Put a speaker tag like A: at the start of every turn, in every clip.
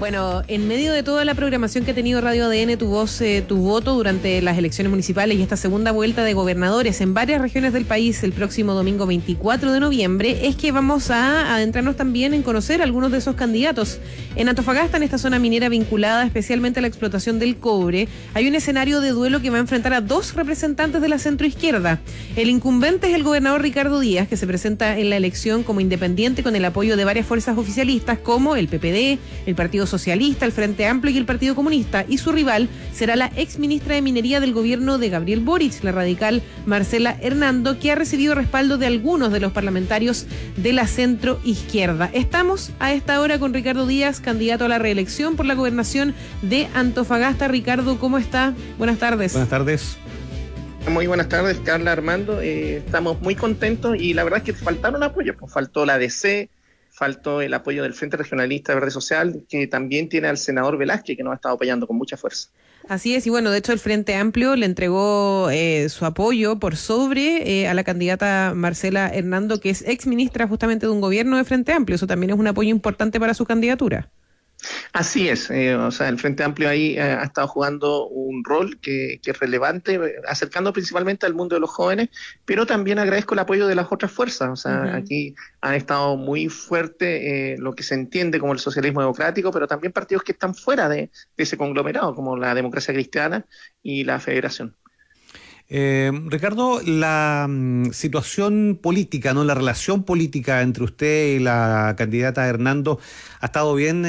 A: Bueno, en medio de toda la programación que ha tenido Radio ADN, tu voz, tu voto durante las elecciones municipales y esta segunda vuelta de gobernadores en varias regiones del país el próximo domingo 24 de noviembre, es que vamos a adentrarnos también en conocer algunos de esos candidatos. En Antofagasta, en esta zona minera vinculada especialmente a la explotación del cobre, hay un escenario de duelo que va a enfrentar a dos representantes de la centroizquierda. El incumbente es el gobernador Ricardo Díaz, que se presenta en la elección como independiente con el apoyo de varias fuerzas oficialistas como el PPD, el Partido Socialista, el Frente Amplio y el Partido Comunista, y su rival será la exministra de Minería del gobierno de Gabriel Boric, la radical Marcela Hernando, que ha recibido respaldo de algunos de los parlamentarios de la centroizquierda. Estamos a esta hora con Ricardo Díaz, candidato a la reelección por la gobernación de Antofagasta. Ricardo, ¿cómo está? Buenas tardes.
B: Buenas tardes.
C: Muy buenas tardes, Carla, Armando. Estamos muy contentos y la verdad es que faltaron apoyos, pues faltó la DC, faltó el apoyo del Frente Regionalista Verde Social, que también tiene al senador Velázquez, que nos ha estado apoyando con mucha fuerza.
A: Así es, y bueno, de hecho el Frente Amplio le entregó su apoyo por sobre a la candidata Marcela Hernando, que es exministra justamente de un gobierno de Frente Amplio. Eso también es un apoyo importante para su candidatura.
C: Así es, o sea, el Frente Amplio ahí ha estado jugando un rol que es relevante, acercando principalmente al mundo de los jóvenes, pero también agradezco el apoyo de las otras fuerzas. O sea, aquí han estado muy fuerte lo que se entiende como el socialismo democrático, pero también partidos que están fuera de ese conglomerado, como la Democracia Cristiana y la Federación.
B: Ricardo, la situación política, ¿no? La relación política entre usted y la candidata Hernando ha estado bien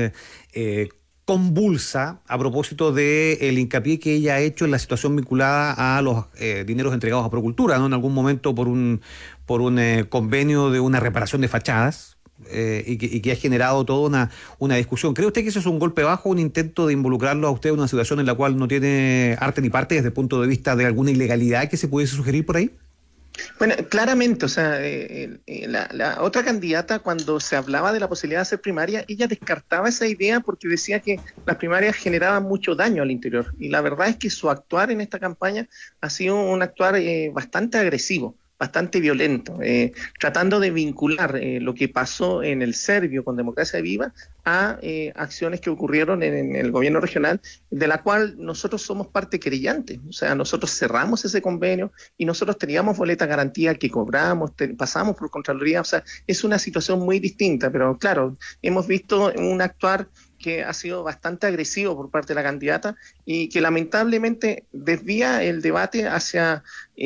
B: convulsa a propósito del hincapié que ella ha hecho en la situación vinculada a los dineros entregados a Procultura, ¿no? En algún momento por un convenio de una reparación de fachadas. Y que ha generado toda una discusión. ¿Cree usted que eso es un golpe bajo, un intento de involucrarlo a usted en una situación en la cual no tiene arte ni parte desde el punto de vista de alguna ilegalidad que se pudiese sugerir por ahí?
C: Bueno, claramente, o sea, la otra candidata, cuando se hablaba de la posibilidad de hacer primaria, ella descartaba esa idea porque decía que las primarias generaban mucho daño al interior. Y la verdad es que su actuar en esta campaña ha sido un actuar bastante agresivo, bastante violento, tratando de vincular lo que pasó en el Servio con Democracia Viva a acciones que ocurrieron en el gobierno regional, de la cual nosotros somos parte querellante. O sea, nosotros cerramos ese convenio y nosotros teníamos boleta garantía que cobramos, pasamos por Contraloría. O sea, es una situación muy distinta, pero claro, hemos visto un actuar que ha sido bastante agresivo por parte de la candidata y que lamentablemente desvía el debate hacia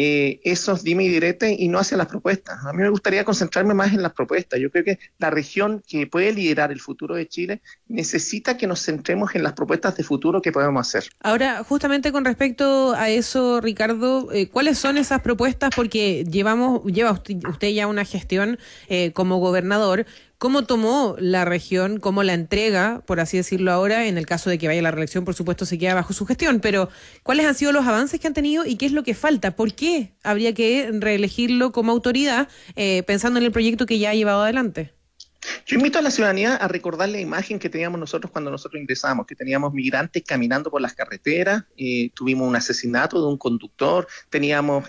C: esos dime y direte y no hacia las propuestas. A mí me gustaría concentrarme más en las propuestas. Yo creo que la región que puede liderar el futuro de Chile necesita que nos centremos en las propuestas de futuro que podemos hacer.
A: Ahora, justamente con respecto a eso, Ricardo, ¿cuáles son esas propuestas? Porque lleva usted ya una gestión como gobernador. ¿Cómo tomó la región, cómo la entrega, por así decirlo ahora? En el caso de que vaya a la reelección, por supuesto, se queda bajo su gestión, pero ¿cuáles han sido los avances que han tenido y qué es lo que falta? ¿Por qué habría que reelegirlo como autoridad pensando en el proyecto que ya ha llevado adelante?
C: Yo invito a la ciudadanía a recordar la imagen que teníamos nosotros cuando nosotros ingresamos, que teníamos migrantes caminando por las carreteras, tuvimos un asesinato de un conductor, teníamos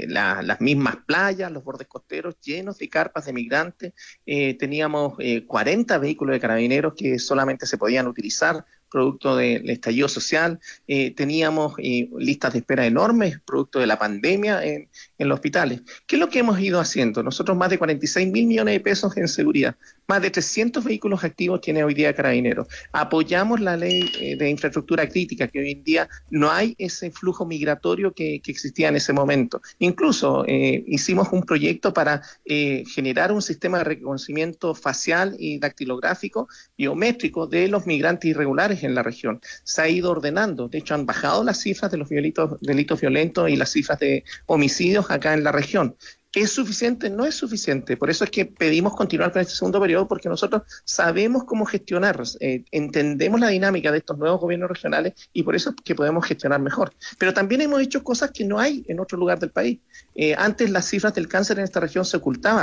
C: las mismas playas, los bordes costeros llenos de carpas de migrantes, teníamos 40 vehículos de carabineros que solamente se podían utilizar producto del estallido social, teníamos listas de espera enormes, producto de la pandemia en los hospitales. ¿Qué es lo que hemos ido haciendo? Nosotros más de 46.000 millones de pesos en seguridad, más de 300 vehículos activos tiene hoy día Carabineros. Apoyamos la ley de infraestructura crítica, que hoy en día no hay ese flujo migratorio que existía en ese momento. Incluso hicimos un proyecto para generar un sistema de reconocimiento facial y dactilográfico biométrico de los migrantes irregulares en la región. Se ha ido ordenando, de hecho han bajado las cifras de los delitos violentos y las cifras de homicidios acá en la región. ¿Es suficiente? No es suficiente. Por eso es que pedimos continuar con este segundo periodo, porque nosotros sabemos cómo gestionar, entendemos la dinámica de estos nuevos gobiernos regionales y por eso es que podemos gestionar mejor. Pero también hemos hecho cosas que no hay en otro lugar del país. Antes las cifras del cáncer en esta región se ocultaban.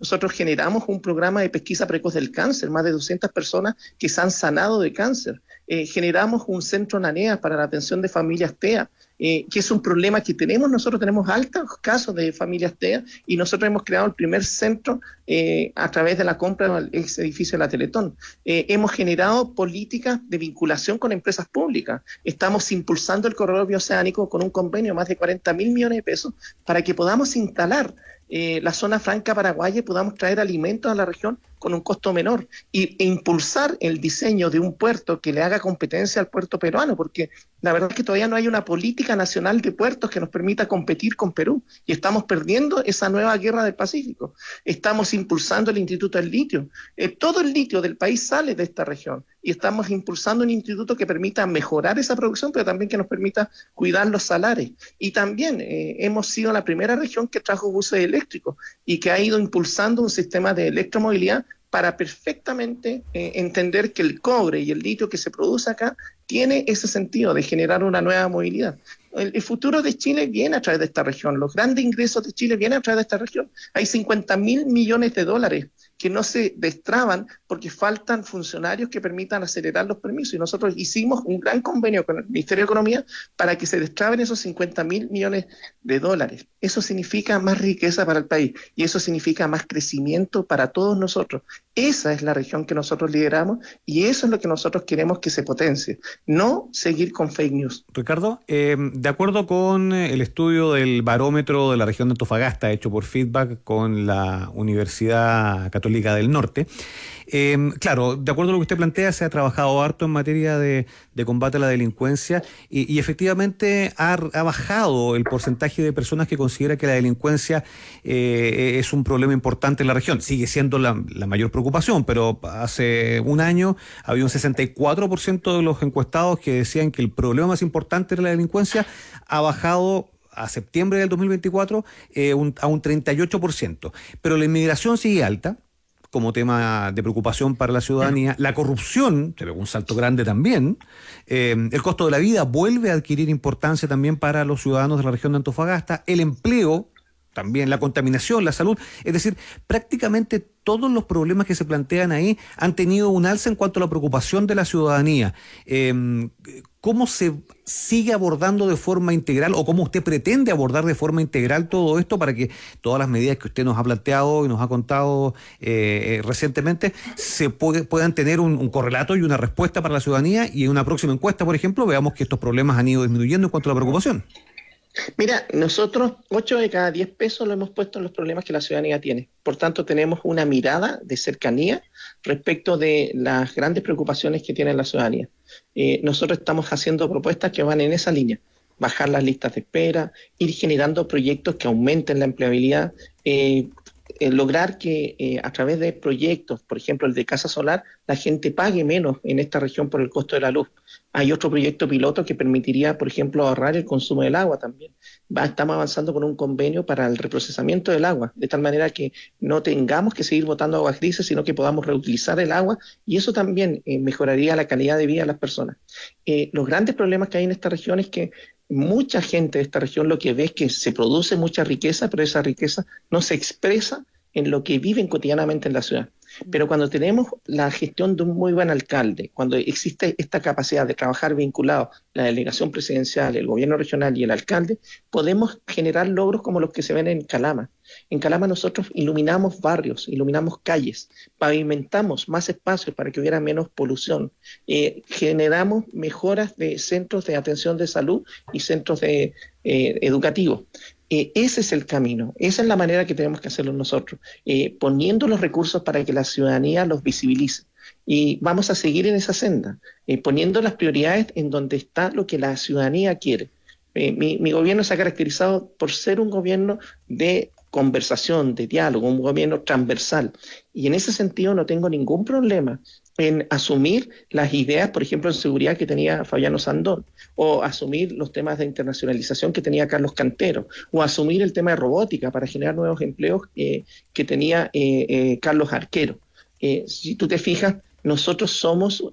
C: Nosotros generamos un programa de pesquisa precoz del cáncer, más de 200 personas que se han sanado de cáncer. Generamos un centro NANEA para la atención de familias TEA, que es un problema que nosotros tenemos altos casos de familias TEA, y nosotros hemos creado el primer centro a través de la compra del ex edificio de la Teletón. Hemos generado políticas de vinculación con empresas públicas. Estamos impulsando el corredor bioceánico con un convenio de más de 40.000 millones de pesos para que podamos instalar la zona franca paraguaya y podamos traer alimentos a la región con un costo menor e impulsar el diseño de un puerto que le haga competencia al puerto peruano, porque la verdad es que todavía no hay una política nacional de puertos que nos permita competir con Perú, y estamos perdiendo esa nueva guerra del Pacífico. Estamos impulsando el Instituto del Litio. Todo el litio del país sale de esta región, y estamos impulsando un instituto que permita mejorar esa producción, pero también que nos permita cuidar los salares. Y también hemos sido la primera región que trajo buses eléctricos y que ha ido impulsando un sistema de electromovilidad para perfectamente entender que el cobre y el litio que se produce acá tiene ese sentido de generar una nueva movilidad. El futuro de Chile viene a través de esta región, los grandes ingresos de Chile vienen a través de esta región. Hay 50.000 millones de dólares que no se destraban porque faltan funcionarios que permitan acelerar los permisos, y nosotros hicimos un gran convenio con el Ministerio de Economía para que se destraben esos 50.000 millones de dólares. Eso significa más riqueza para el país, y eso significa más crecimiento para todos nosotros. Esa es la región que nosotros lideramos, y eso es lo que nosotros queremos que se potencie, no seguir con fake news.
B: Ricardo, de acuerdo con el estudio del barómetro de la región de Antofagasta hecho por Feedback con la Universidad Católica del Norte, claro, de acuerdo a lo que usted plantea, se ha trabajado harto en materia de combate a la delincuencia, y efectivamente ha bajado el porcentaje de personas que considera que la delincuencia es un problema importante en la región. Sigue siendo la mayor preocupación, pero hace un año había un 64% de los encuestados que decían que el problema más importante era la delincuencia. Ha bajado a septiembre del 2024 a un 38%. Pero la inmigración sigue alta como tema de preocupación para la ciudadanía. La corrupción se pegó un salto grande también. El costo de la vida vuelve a adquirir importancia también para los ciudadanos de la región de Antofagasta. El empleo, también la contaminación, la salud. Es decir, prácticamente todos los problemas que se plantean ahí han tenido un alza en cuanto a la preocupación de la ciudadanía. ¿Cómo se sigue abordando de forma integral, o cómo usted pretende abordar de forma integral todo esto para que todas las medidas que usted nos ha planteado y nos ha contado recientemente puedan tener un correlato y una respuesta para la ciudadanía, y en una próxima encuesta, por ejemplo, veamos que estos problemas han ido disminuyendo en cuanto a la preocupación?
C: Mira, nosotros 8 de cada 10 pesos lo hemos puesto en los problemas que la ciudadanía tiene. Por tanto, tenemos una mirada de cercanía respecto de las grandes preocupaciones que tiene la ciudadanía. Nosotros estamos haciendo propuestas que van en esa línea: bajar las listas de espera, ir generando proyectos que aumenten la empleabilidad, lograr que a través de proyectos, por ejemplo el de Casa Solar, la gente pague menos en esta región por el costo de la luz. Hay otro proyecto piloto que permitiría, por ejemplo, ahorrar el consumo del agua también. Estamos avanzando con un convenio para el reprocesamiento del agua, de tal manera que no tengamos que seguir botando aguas grises, sino que podamos reutilizar el agua, y eso también mejoraría la calidad de vida de las personas. Los grandes problemas que hay en esta región es que mucha gente de esta región lo que ve es que se produce mucha riqueza, pero esa riqueza no se expresa en lo que viven cotidianamente en la ciudad. Pero cuando tenemos la gestión de un muy buen alcalde, cuando existe esta capacidad de trabajar vinculado la delegación presidencial, el gobierno regional y el alcalde, podemos generar logros como los que se ven en Calama. En Calama nosotros iluminamos barrios, iluminamos calles, pavimentamos más espacios para que hubiera menos polución, generamos mejoras de centros de atención de salud y centros educativos. Ese es el camino, esa es la manera que tenemos que hacerlo nosotros, poniendo los recursos para que la ciudadanía los visibilice. Y vamos a seguir en esa senda, poniendo las prioridades en donde está lo que la ciudadanía quiere. Mi gobierno se ha caracterizado por ser un gobierno de conversación, de diálogo, un gobierno transversal. Y en ese sentido no tengo ningún problema en asumir las ideas, por ejemplo, en seguridad que tenía Fabiano Sandón, o asumir los temas de internacionalización que tenía Carlos Cantero, o asumir el tema de robótica para generar nuevos empleos que tenía Carlos Arquero. Si tú te fijas, nosotros somos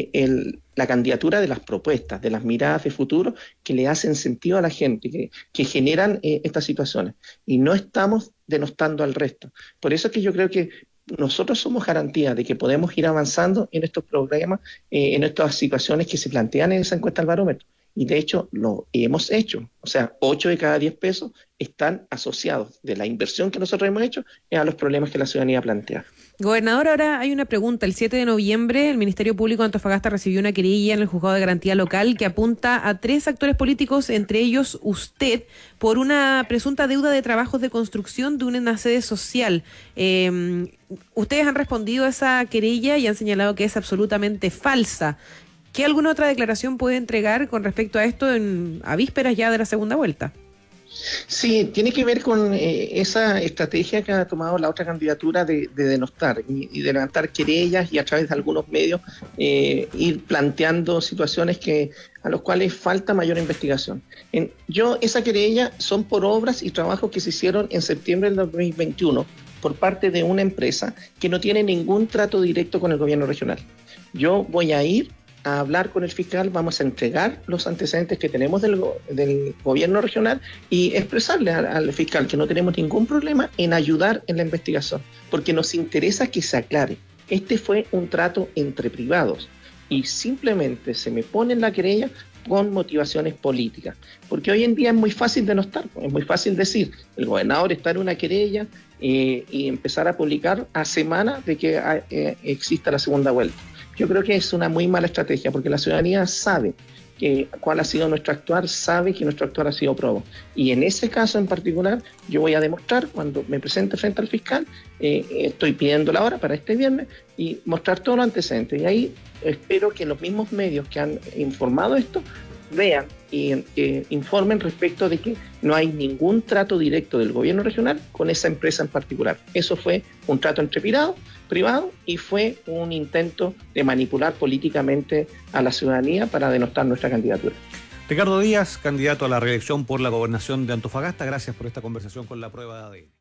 C: la candidatura de las propuestas, de las miradas de futuro que le hacen sentido a la gente, que generan estas situaciones. Y no estamos denostando al resto. Por eso es que yo creo que nosotros somos garantía de que podemos ir avanzando en estos programas, en estas situaciones que se plantean en esa encuesta del barómetro. Y de hecho lo hemos hecho. O sea, 8 de cada 10 pesos están asociados de la inversión que nosotros hemos hecho a los problemas que la ciudadanía plantea.
A: Gobernador, ahora hay una pregunta. El 7 de noviembre el Ministerio Público de Antofagasta recibió una querella en el Juzgado de Garantía Local que apunta a 3 actores políticos, entre ellos usted, por una presunta deuda de trabajos de construcción de una sede social. Ustedes han respondido a esa querella y han señalado que es absolutamente falsa. ¿Qué alguna otra declaración puede entregar con respecto a esto a vísperas ya de la segunda vuelta?
C: Sí, tiene que ver con esa estrategia que ha tomado la otra candidatura de denostar y de levantar querellas y a través de algunos medios ir planteando situaciones a los cuales falta mayor investigación. Esa querella son por obras y trabajos que se hicieron en septiembre del 2021 por parte de una empresa que no tiene ningún trato directo con el gobierno regional. Yo voy a ir a hablar con el fiscal, vamos a entregar los antecedentes que tenemos del gobierno regional y expresarle al fiscal que no tenemos ningún problema en ayudar en la investigación, porque nos interesa que se aclare. Este fue un trato entre privados y simplemente se me pone en la querella con motivaciones políticas, porque hoy en día es muy fácil denostar, es muy fácil decir, el gobernador está en una querella y empezar a publicar a semana de que exista la segunda vuelta. Yo creo que es una muy mala estrategia porque la ciudadanía sabe cuál ha sido nuestro actuar, sabe que nuestro actuar ha sido probo. Y en ese caso en particular, yo voy a demostrar cuando me presente frente al fiscal, estoy pidiendo la hora para este viernes y mostrar todos los antecedentes. Y ahí espero que los mismos medios que han informado esto vean y informen respecto de que no hay ningún trato directo del gobierno regional con esa empresa en particular. Eso fue un trato entre privado y fue un intento de manipular políticamente a la ciudadanía para denostar nuestra candidatura.
B: Ricardo Díaz, candidato a la reelección por la gobernación de Antofagasta, gracias por esta conversación con La Prueba de ADN.